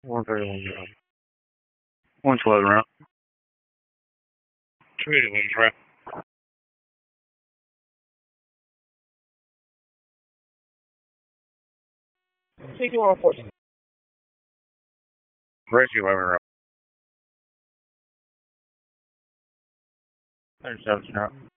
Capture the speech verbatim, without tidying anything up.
one thirty-one zero. one twelve route. two eighty-one route. sixty-one fourteen. Rescue eleven route. thirty-seven route.